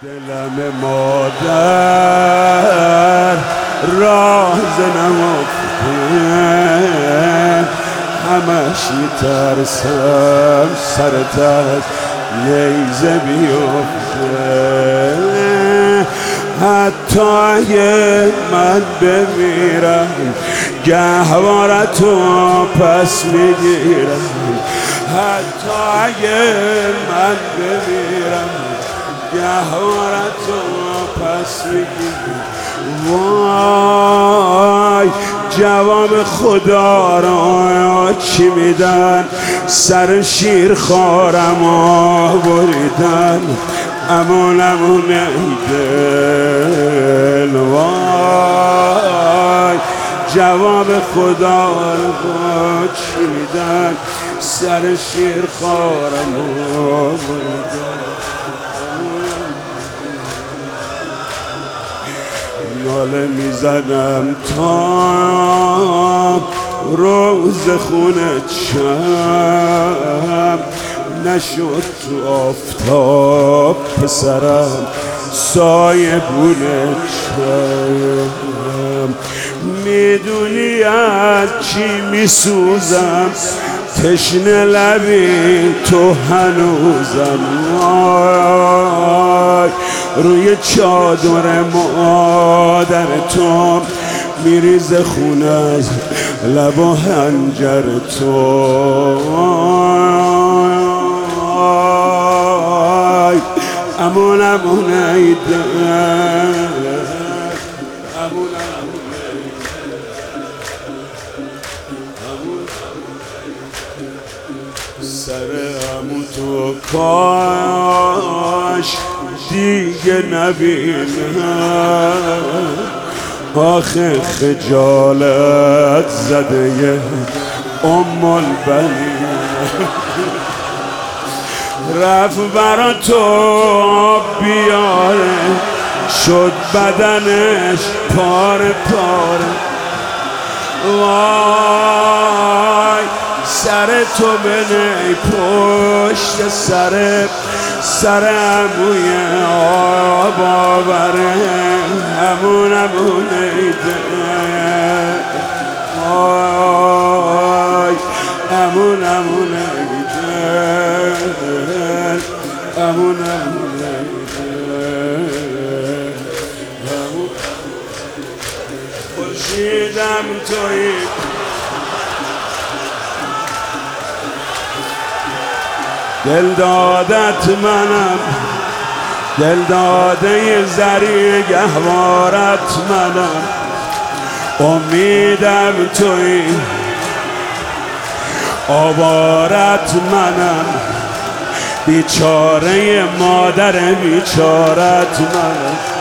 دلم مادر راز نهفته، همش میترسم سرت از نیزه بیفته. حتی اگه من بمیرم گهوارتو پس میگیرم. حتی اگه من بمیرم گهوارتو پس میگیرم. وای جواب خدا را چی میدن؟ سر شیر خارمو بریدن. امان ای دل، وای جواب خدا را چی میدن؟ سر شیر خارمو بریدن. ناله میزنم تا روز خونه چم نشد تو آفتاب پسرم سایه بونه چم. میدونی از چی میسوزم؟ تشنه لبی تو هنوزم. روی چادر مادر تو میریزه خونه از لب و حنجر تو. امون ای دل، امون سر عمو تو کاش دیگه نبینم. آخه خجالت زده البنین رفت برا تو بیاره، شد بدنش پاره پاره. وای سر تو بنی پشت سر عموی آب آوره. همون ای دل، وای همون ای دل، همون ای دل. خورشیدم تویی، دل دادت منم، دل داده زری گهوارت منم. امیدم تویی، آوارت منم، بیچاره مادر بیچارت منم.